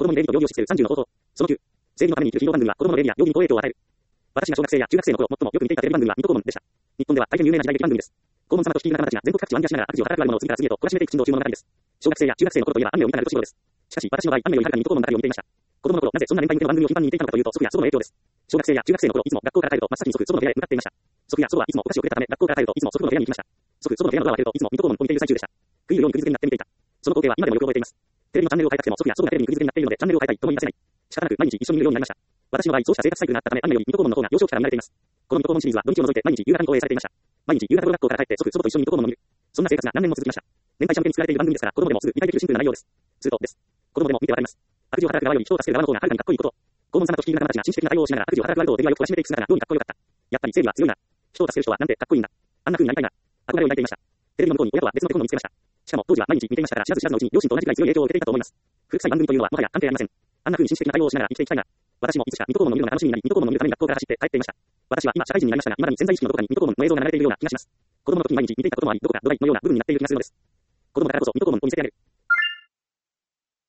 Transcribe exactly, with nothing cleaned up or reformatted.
供に礼儀と行儀を知っているさんじゅうの方法。そのきゅう。正義のために生きるヒーロー番組は子供の礼儀や行儀に好影響を与える。私が小学生や中学生の頃、最もよく見ていたテレビ番組は水戸黄門でした。日本では大変有名な時代劇番組です。黄門様とシティ仲間たちが全国各地を暗記しながら悪事を働く悪者を次から次へと懲らしめていく珍道中物語です。小学生や中学生の頃といえばアニメを見たナルト仕様です。しかし私の場合、アニメよりはるかに水戸黄門ばかりを見ていました。子供の頃、なぜそんな年配向けの番組を頻繁に見ていたのかというと、祖父や祖母の影響です。小学生や中学生の頃、いつも学校から帰ると真っ先に祖父、祖母の部屋へ向かっていました。祖父や祖母はいつもお菓子をくれたため、学校から帰るといつも祖父の部屋に行きました。祖父、祖母の部屋のドアを開けるといつも水戸黄門を見ている最中でした。食い入るように釘付けになって見ていた。その光景は今でもよく覚えています。テレビのチャンネルを変えたくても祖父や祖母がテレビに釘付けになっているのでチャンネルを変えたいとも言い出せない。仕方なく毎日一緒に見るようになりました。私の場合、そうした生活サイクルがあったため、アニメより水戸黄門の方が幼少期から見られています。この水戸黄門シリーズは土日を除いて毎日夕方に放映されていました。毎日夕方学校から帰って祖父、祖母と一緒に水戸黄門を見る。そんな生活が何年も続きました。年配者向けに作られている番組ですから、子供でもすぐ理解できるシンプルな内容です。ツートです。子供でも見てわかります。悪事を働く側より人を助ける側の方がはるかにかっこいいこと。黄門様とシティ仲間たちが紳士的な対応をしながら悪事を働く側を手際よく懲らしめていく姿が妙にかっこよかった。やっぱり正義は強いな。人を助ける人はなんてかっこいいんだ。あんな風になりたいな。憧れを抱いていました。テレビの向こうに親とは別の手本を見つけました。しかも当時は毎日見ていましたから知らず知らずのうちに両親と同じくらい強い影響を受けていたと思います。古臭い番組というのはもはや関係ありません。あんな風に紳士的な対応をしながら生きていきたいな。私もいつしか水戸黄門を見るのが楽しみになり、水戸黄門を見るために学校から走って帰っていました。私は今社会人になりましたが、未だに潜在意識のどこかに水戸黄門の映像が流れているような気がします。子供の時に毎日見ていたこともあり、どこか土台のような部分になっている気がするのです。子供だからこそ水戸黄門を見せてやる。